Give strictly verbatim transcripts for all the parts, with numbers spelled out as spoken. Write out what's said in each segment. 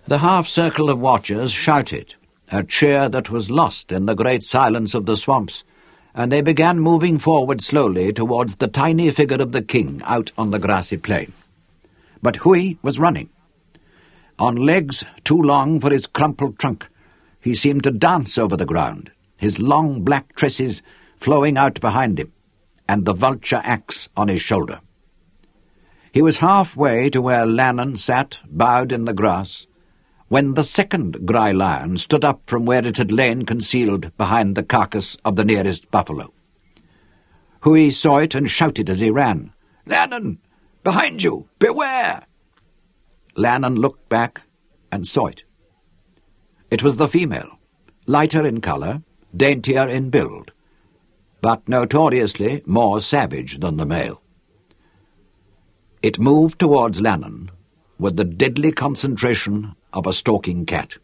The half-circle of watchers shouted, a cheer that was lost in the great silence of the swamps, and they began moving forward slowly towards the tiny figure of the king out on the grassy plain. But Hui was running. On legs too long for his crumpled trunk, he seemed to dance over the ground, his long black tresses flowing out behind him, and the vulture axe on his shoulder. He was halfway to where Lannon sat, bowed in the grass, when the second Gry lion stood up from where it had lain concealed behind the carcass of the nearest buffalo. Hui saw it and shouted as he ran, "Lannon! Behind you! Beware!" Lannon looked back and saw it. It was the female, lighter in colour, daintier in build, but notoriously more savage than the male. It moved towards Lannon with the deadly concentration of a stalking cat.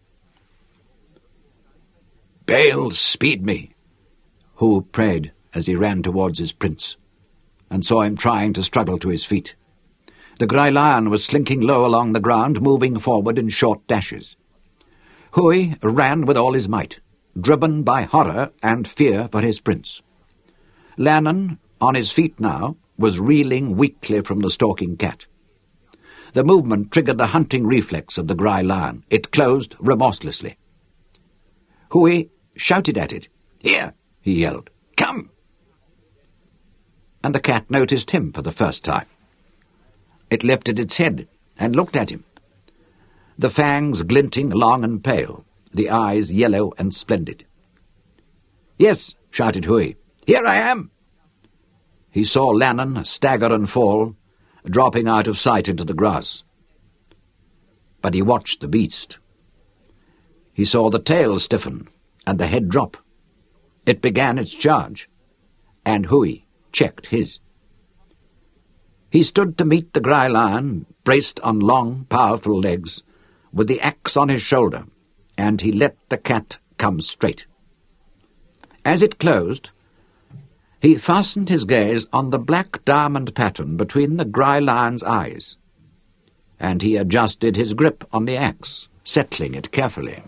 "Baal, speed me," Hu prayed as he ran towards his prince, and saw him trying to struggle to his feet. The Gry lion was slinking low along the ground, moving forward in short dashes. Hui ran with all his might, driven by horror and fear for his prince. Lannon, on his feet now, was reeling weakly from the stalking cat. The movement triggered the hunting reflex of the Gry lion. It closed remorselessly. Hui shouted at it. "Here," he yelled. "Come!" And the cat noticed him for the first time. It lifted its head and looked at him, the fangs glinting long and pale, the eyes yellow and splendid. "Yes," shouted Hui, "here I am." He saw Lannon stagger and fall, dropping out of sight into the grass. But he watched the beast. He saw the tail stiffen and the head drop. It began its charge, and Hui checked his. He stood to meet the Gry lion, braced on long, powerful legs, with the axe on his shoulder, and he let the cat come straight. As it closed, he fastened his gaze on the black diamond pattern between the Gry lion's eyes, and he adjusted his grip on the axe, settling it carefully.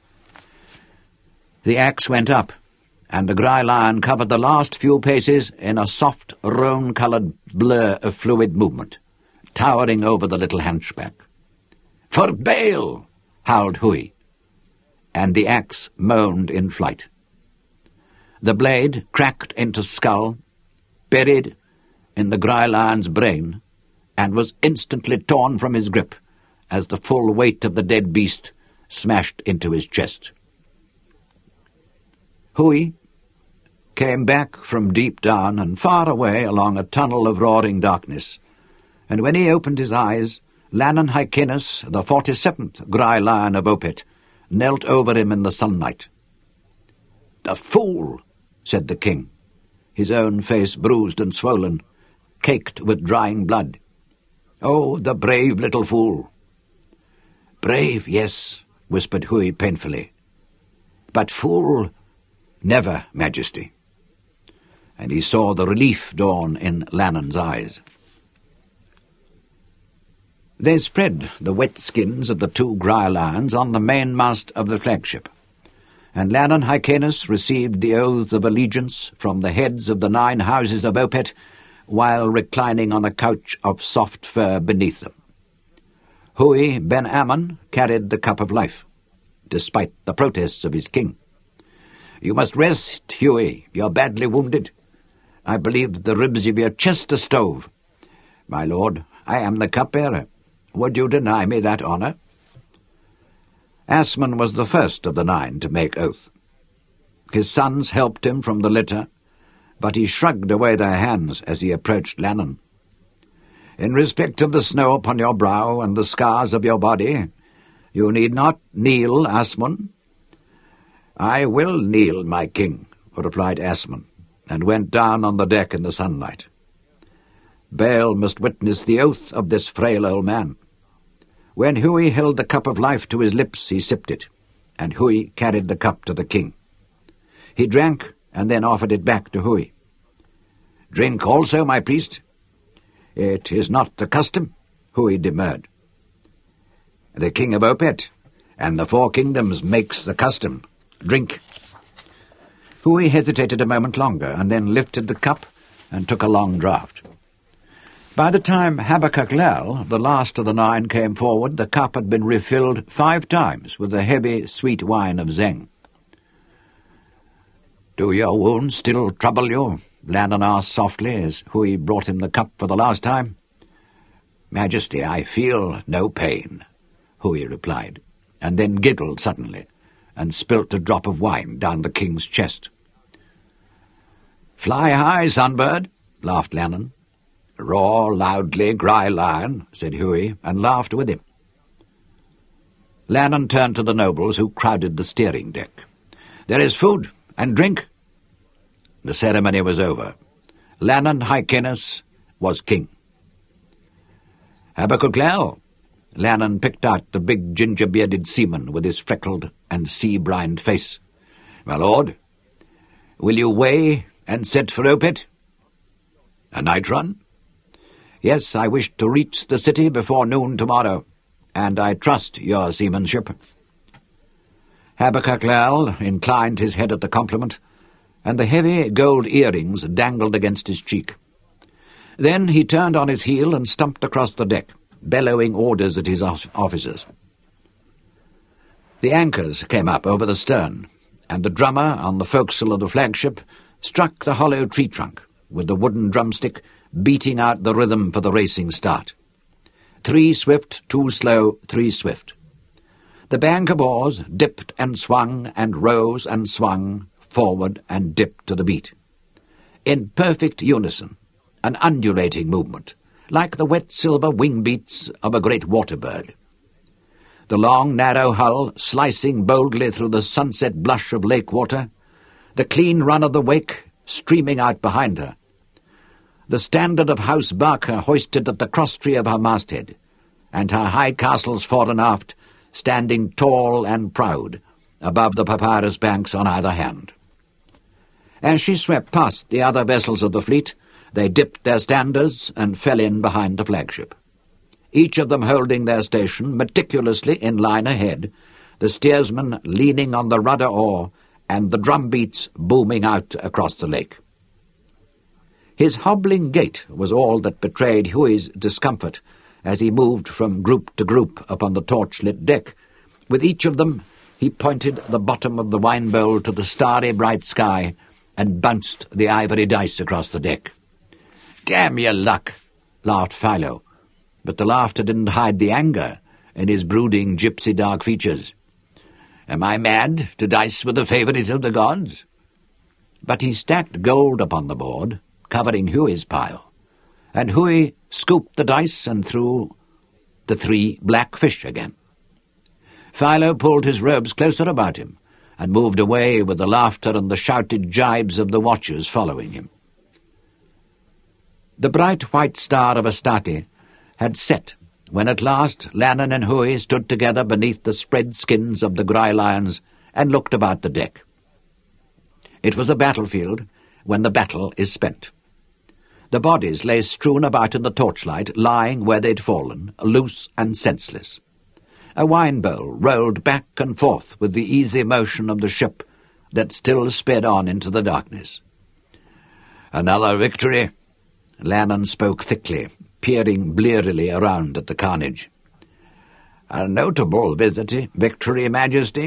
The axe went up, and the Gry lion covered the last few paces in a soft, roan-coloured blur of fluid movement, towering over the little hunchback. "For Baal!" howled Hui, and the axe moaned in flight. The blade cracked into skull, buried in the Gry lion's brain, and was instantly torn from his grip as the full weight of the dead beast smashed into his chest. Hui came back from deep down and far away along a tunnel of roaring darkness, and when he opened his eyes, Lannon Hyrcanus, the forty-seventh Gry lion of Opet, knelt over him in the sunlight. "The fool!" said the king, his own face bruised and swollen, caked with drying blood. "Oh, the brave little fool!" "Brave, yes," whispered Hui painfully. "But fool, never, Majesty." And he saw the relief dawn in Lannon's eyes. They spread the wet skins of the two Gry lions on the mainmast of the flagship, and Lannon Hyrcanus received the oaths of allegiance from the heads of the nine houses of Opet while reclining on a couch of soft fur beneath them. Hui ben Ammon carried the cup of life, despite the protests of his king. "You must rest, Hui. You're badly wounded. I believe the ribs of your chest are stove. My lord, I am the cupbearer. Would you deny me that honour?" Asmon was the first of the nine to make oath. His sons helped him from the litter, but he shrugged away their hands as he approached Lannon. "In respect of the snow upon your brow and the scars of your body, you need not kneel, Asmon." "I will kneel, my king," replied Asmon, and went down on the deck in the sunlight. Baal must witness the oath of this frail old man. When Hui held the cup of life to his lips, he sipped it, and Hui carried the cup to the king. He drank, and then offered it back to Hui. "Drink also, my priest." "It is not the custom," Hui demurred. "The king of Opet and the Four Kingdoms makes the custom. Drink." Hui hesitated a moment longer, and then lifted the cup and took a long draught. By the time Habakkuk Lel, the last of the nine, came forward, the cup had been refilled five times with the heavy, sweet wine of Zeng. "Do your wounds still trouble you?" Lannon asked softly as Hui brought him the cup for the last time. "Majesty, I feel no pain," Hui replied, and then giggled suddenly and spilt a drop of wine down the king's chest. "Fly high, Sunbird," laughed Lannon. "Roar loudly, Gry Lion," said Hui, and laughed with him. Lannon turned to the nobles who crowded the steering deck. "There is food and drink." The ceremony was over. Lannon Hyrcanus was king. "Habakkuk Lel." Lannon picked out the big ginger-bearded seaman with his freckled and sea-brined face. "My lord, will you weigh and set for Opet?" "A night run?" "Yes, I wish to reach the city before noon tomorrow, and I trust your seamanship." Habakkuk Lel inclined his head at the compliment, and the heavy gold earrings dangled against his cheek. Then he turned on his heel and stumped across the deck, bellowing orders at his officers. The anchors came up over the stern, and the drummer on the forecastle of the flagship struck the hollow tree trunk, with the wooden drumstick beating out the rhythm for the racing start. Three swift, two slow, three swift. The bank of oars dipped and swung and rose and swung, forward and dipped to the beat. In perfect unison, an undulating movement, like the wet silver wing beats of a great water bird. The long, narrow hull slicing boldly through the sunset blush of lake water, the clean run of the wake streaming out behind her, the standard of House Barker hoisted at the crosstree of her masthead, and her high castles fore and aft standing tall and proud above the papyrus banks on either hand. As she swept past the other vessels of the fleet, they dipped their standards and fell in behind the flagship, each of them holding their station meticulously in line ahead, the steersman leaning on the rudder oar and the drum beats booming out across the lake. His hobbling gait was all that betrayed Hui's discomfort as he moved from group to group upon the torch-lit deck. With each of them he pointed the bottom of the wine bowl to the starry bright sky and bounced the ivory dice across the deck. "Damn your luck," laughed Philo, but the laughter didn't hide the anger in his brooding gypsy dark features. "Am I mad to dice with the favourite of the gods?" But he stacked gold upon the board, covering Hui's pile, and Hui scooped the dice and threw the three black fish again. Philo pulled his robes closer about him and moved away with the laughter and the shouted jibes of the watchers following him. The bright white star of Astarte had set when at last Lannon and Hui stood together beneath the spread skins of the Gry Lions and looked about the deck. It was a battlefield when the battle is spent. The bodies lay strewn about in the torchlight, lying where they'd fallen, loose and senseless. A wine bowl rolled back and forth with the easy motion of the ship that still sped on into the darkness. "Another victory," Lannon spoke thickly, peering blearily around at the carnage. "A notable visit, victory, Majesty."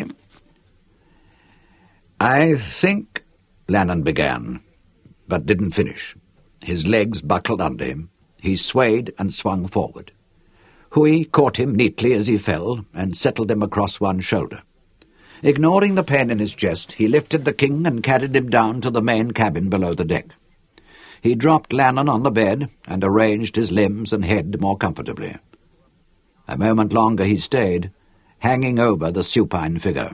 "I think," Lannon began, but didn't finish. His legs buckled under him. He swayed and swung forward. Hui caught him neatly as he fell and settled him across one shoulder. Ignoring the pain in his chest, he lifted the king and carried him down to the main cabin below the deck. He dropped Lannon on the bed and arranged his limbs and head more comfortably. A moment longer he stayed, hanging over the supine figure.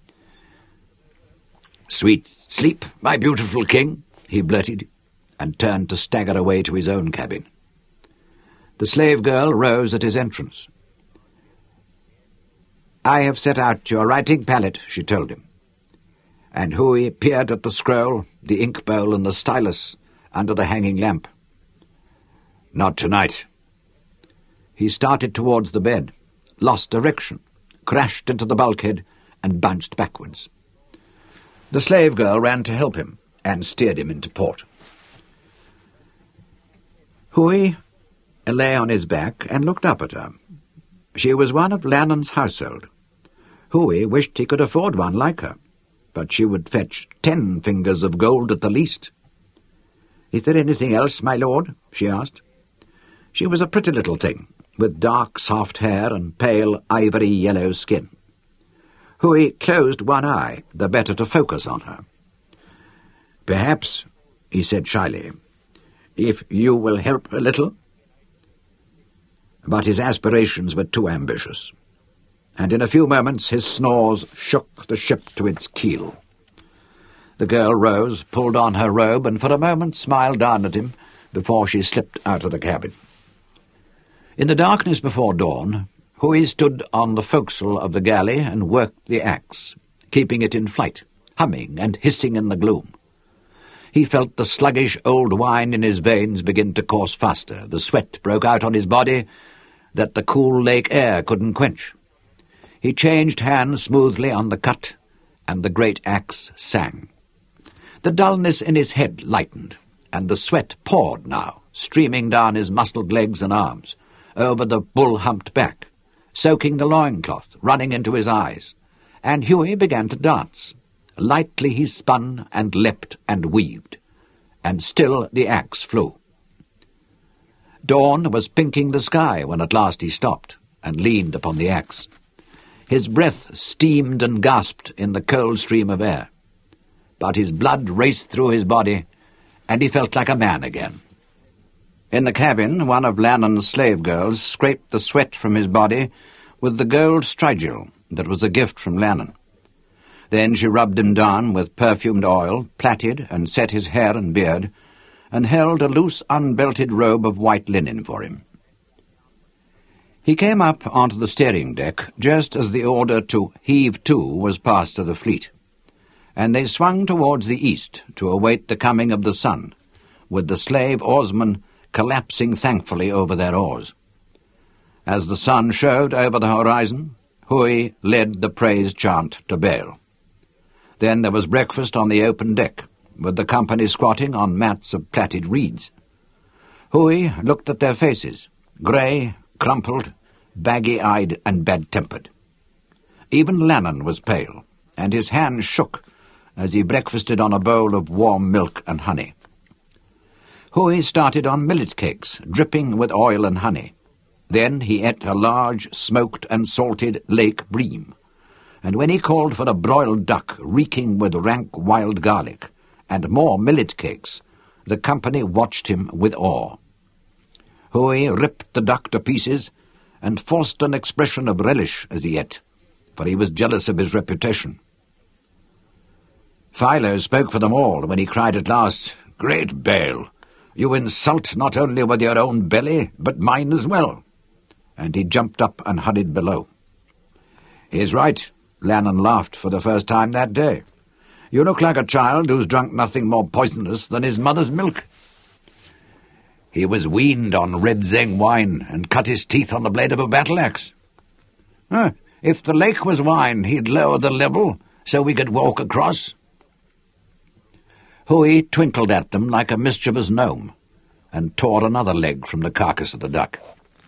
"Sweet sleep, my beautiful king," he blurted, and turned to stagger away to his own cabin. The slave girl rose at his entrance. "I have set out your writing palette," she told him. And Hui peered at the scroll, the ink bowl and the stylus under the hanging lamp. "Not tonight." He started towards the bed, lost direction, crashed into the bulkhead and bounced backwards. The slave girl ran to help him and steered him into port. Hui lay on his back and looked up at her. She was one of Lannon's household. Hui wished he could afford one like her, but she would fetch ten fingers of gold at the least. "Is there anything else, my lord?" she asked. She was a pretty little thing, with dark soft hair and pale ivory-yellow skin. Hui closed one eye, the better to focus on her. "Perhaps," he said shyly, "if you will help a little." But his aspirations were too ambitious, and in a few moments his snores shook the ship to its keel. The girl rose, pulled on her robe, and for a moment smiled down at him before she slipped out of the cabin. In the darkness before dawn, Hui stood on the forecastle of the galley and worked the axe, keeping it in flight, humming and hissing in the gloom. He felt the sluggish old wine in his veins begin to course faster. The sweat broke out on his body that the cool lake air couldn't quench. He changed hands smoothly on the cut, and the great axe sang. The dullness in his head lightened, and the sweat poured now, streaming down his muscled legs and arms, over the bull-humped back, soaking the loincloth, running into his eyes, and Hui began to dance. Lightly he spun and leapt and weaved, and still the axe flew. Dawn was pinking the sky when at last he stopped and leaned upon the axe. His breath steamed and gasped in the cold stream of air, but his blood raced through his body, and he felt like a man again. In the cabin, one of Lannon's slave girls scraped the sweat from his body with the gold strigil that was a gift from Lannon. Then she rubbed him down with perfumed oil, plaited and set his hair and beard, and held a loose unbelted robe of white linen for him. He came up onto the steering deck just as the order to heave to was passed to the fleet, and they swung towards the east to await the coming of the sun, with the slave oarsmen collapsing thankfully over their oars. As the sun showed over the horizon, Hui led the praise chant to Baal. Then there was breakfast on the open deck, with the company squatting on mats of plaited reeds. Hui looked at their faces, grey, crumpled, baggy-eyed and bad-tempered. Even Lannon was pale, and his hands shook as he breakfasted on a bowl of warm milk and honey. Hui started on millet cakes, dripping with oil and honey. Then he ate a large, smoked and salted lake bream, and when he called for a broiled duck reeking with rank wild garlic and more millet cakes, the company watched him with awe. Hui ripped the duck to pieces and forced an expression of relish as he ate, for he was jealous of his reputation. Philo spoke for them all when he cried at last, "Great Baal, you insult not only with your own belly, but mine as well." And he jumped up and hurried below. "He's right," Lannon laughed for the first time that day. "You look like a child who's drunk nothing more poisonous than his mother's milk." "He was weaned on red Zeng wine and cut his teeth on the blade of a battle-axe." Huh, "if the lake was wine, he'd lower the level so we could walk across." Hui twinkled at them like a mischievous gnome, and tore another leg from the carcass of the duck.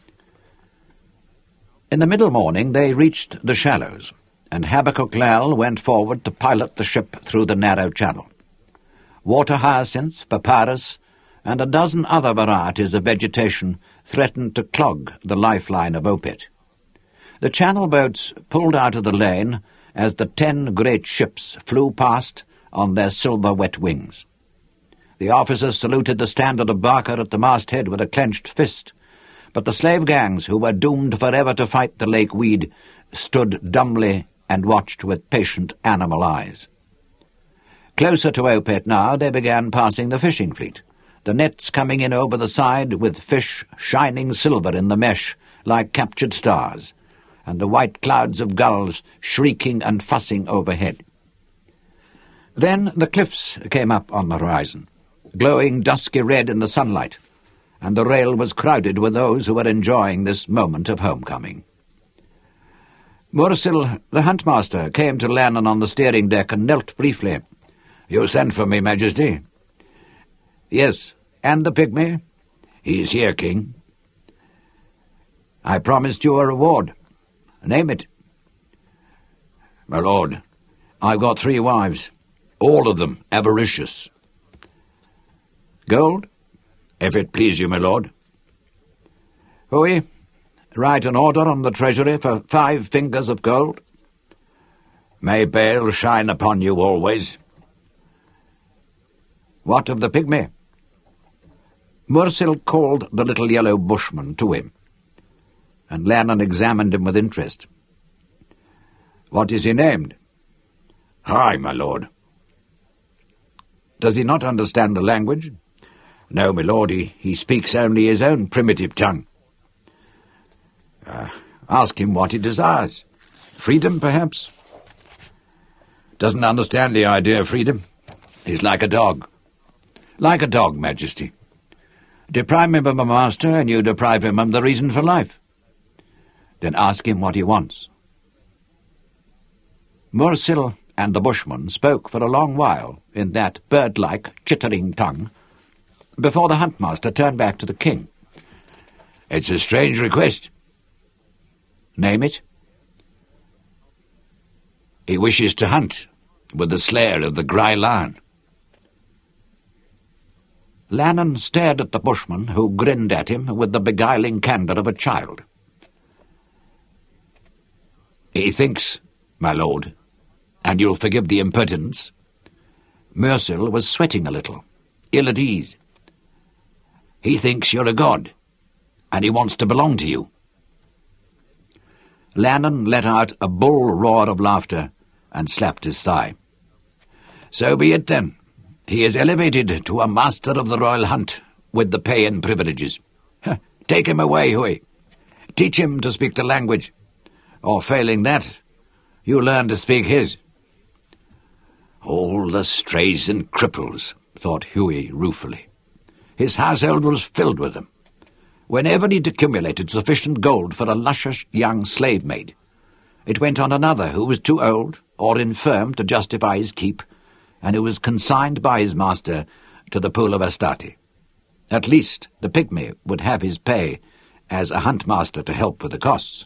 In the middle morning they reached the shallows, and Habakkuk Lal went forward to pilot the ship through the narrow channel. Water hyacinth, papyrus, and a dozen other varieties of vegetation threatened to clog the lifeline of Opet. The channel boats pulled out of the lane as the ten great ships flew past on their silver-wet wings. The officers saluted the standard of Barker at the masthead with a clenched fist, but the slave gangs, who were doomed forever to fight the lake weed, stood dumbly and watched with patient animal eyes. Closer to Opet now, they began passing the fishing fleet, the nets coming in over the side with fish shining silver in the mesh like captured stars, and the white clouds of gulls shrieking and fussing overhead. Then the cliffs came up on the horizon, glowing dusky red in the sunlight, and the rail was crowded with those who were enjoying this moment of homecoming. Mursil, the huntmaster, came to Lannon on the steering deck and knelt briefly. "You sent for me, Majesty?" "Yes. And the pygmy?" "He is here, King." "I promised you a reward. Name it." "My lord, I've got three wives, all of them avaricious." "Gold?" "If it please you, my lord." "Hui, write an order on the treasury for five fingers of gold." "May Baal shine upon you always." "What of the pygmy?" Mursil called the little yellow bushman to him, and Lannon examined him with interest. "What is he named?" "Hi, my lord." "Does he not understand the language?" "No, my lord, he, he speaks only his own primitive tongue." Uh, ask him what he desires. Freedom, perhaps?" "Doesn't understand the idea of freedom. He's like a dog." "Like a dog, Majesty. Deprive him of a master, and you deprive him of the reason for life." "Then ask him what he wants." Mursil and the bushman spoke for a long while in that bird-like, chittering tongue, before the huntmaster turned back to the king. "It's a strange request." "Name it." "He wishes to hunt with the slayer of the Grey Lion." Lannon stared at the bushman, who grinned at him with the beguiling candour of a child. "He thinks, my lord, and you'll forgive the impertinence." Mursil was sweating a little, ill at ease. "He thinks you're a god, and he wants to belong to you." Lannon let out a bull roar of laughter and slapped his thigh. "So be it, then. He is elevated to a master of the royal hunt, with the pay and privileges. Take him away, Hui. Teach him to speak the language, or failing that, you learn to speak his." "All the strays and cripples," thought Huey ruefully. His household was filled with them. Whenever he'd accumulated sufficient gold for a luscious young slave-maid, it went on another who was too old or infirm to justify his keep, and who was consigned by his master to the pool of Astarte. At least the pygmy would have his pay as a hunt-master to help with the costs.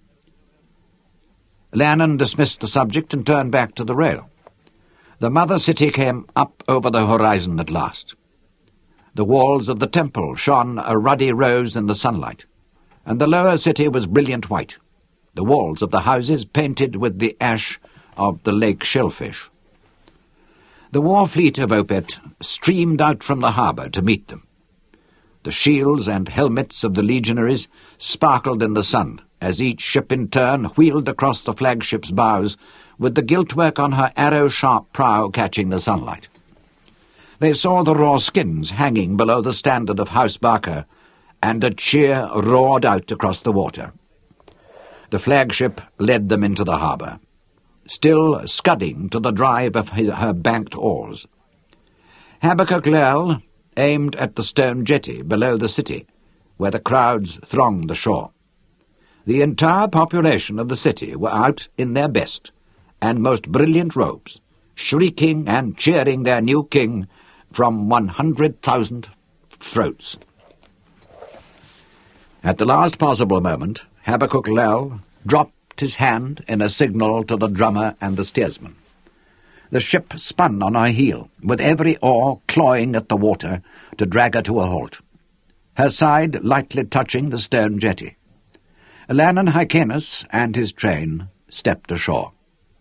Lannon dismissed the subject and turned back to the rail. The mother city came up over the horizon at last. The walls of the temple shone a ruddy rose in the sunlight, and the lower city was brilliant white, the walls of the houses painted with the ash of the lake shellfish. The war fleet of Opet streamed out from the harbour to meet them. The shields and helmets of the legionaries sparkled in the sun as each ship in turn wheeled across the flagship's bows, with the gilt-work on her arrow-sharp prow catching the sunlight. They saw the raw skins hanging below the standard of House Barker, and a cheer roared out across the water. The flagship led them into the harbour, still scudding to the drive of her banked oars. Habakkuk Lel aimed at the stone jetty below the city, where the crowds thronged the shore. The entire population of the city were out in their best and most brilliant robes, shrieking and cheering their new king from one hundred thousand throats. At the last possible moment, Habakkuk Lel dropped his hand in a signal to the drummer and the steersman. The ship spun on her heel, with every oar clawing at the water to drag her to a halt, her side lightly touching the stone jetty. Lannon Hyrcanus and his train stepped ashore.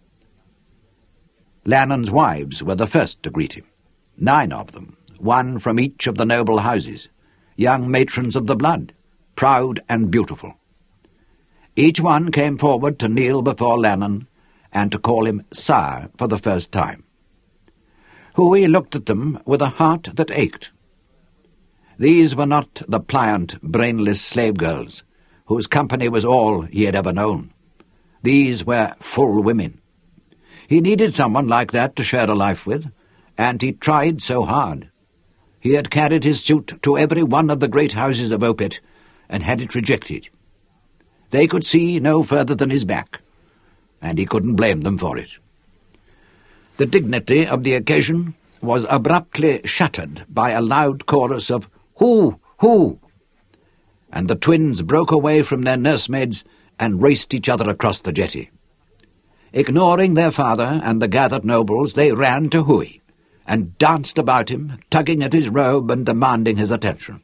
Lannon's wives were the first to greet him, nine of them, one from each of the noble houses, young matrons of the blood, proud and beautiful. Each one came forward to kneel before Lannon and to call him sire for the first time. Hui looked at them with a heart that ached. These were not the pliant, brainless slave girls, whose company was all he had ever known. These were full women. He needed someone like that to share a life with, and he tried so hard. He had carried his suit to every one of the great houses of Opet, and had it rejected. They could see no further than his back, and he couldn't blame them for it. The dignity of the occasion was abruptly shattered by a loud chorus of "Hoo! Hoo!" and the twins broke away from their nursemaids and raced each other across the jetty. Ignoring their father and the gathered nobles, they ran to Hui and danced about him, tugging at his robe and demanding his attention.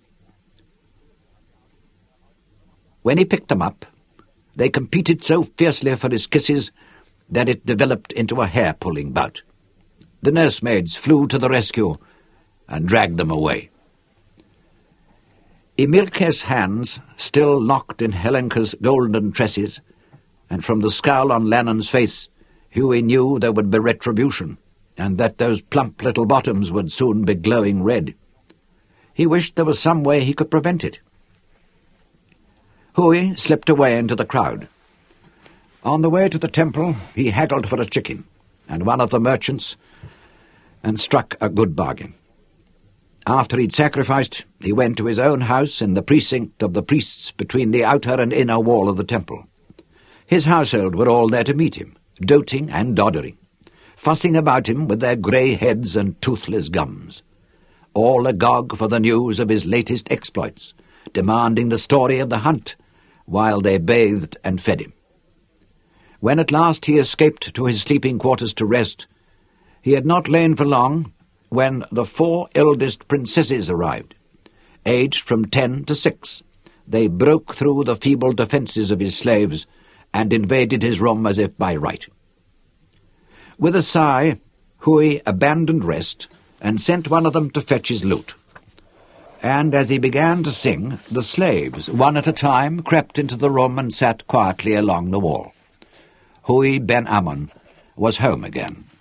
When he picked them up, they competed so fiercely for his kisses that it developed into a hair-pulling bout. The nursemaids flew to the rescue and dragged them away. Emilke's hands still locked in Helenka's golden tresses, and from the scowl on Lannon's face, Hughie knew there would be retribution, and that those plump little bottoms would soon be glowing red. He wished there was some way he could prevent it. Hughie slipped away into the crowd. On the way to the temple, he haggled for a chicken, and one of the merchants, and struck a good bargain. After he'd sacrificed, he went to his own house in the precinct of the priests between the outer and inner wall of the temple. His household were all there to meet him, doting and doddering, fussing about him with their grey heads and toothless gums, all agog for the news of his latest exploits, demanding the story of the hunt, while they bathed and fed him. When at last he escaped to his sleeping quarters to rest, he had not lain for long when the four eldest princesses arrived. Aged from ten to six, they broke through the feeble defences of his slaves and invaded his room as if by right. With a sigh, Hui abandoned rest and sent one of them to fetch his lute. And as he began to sing, the slaves, one at a time, crept into the room and sat quietly along the wall. Hui ben Ammon was home again.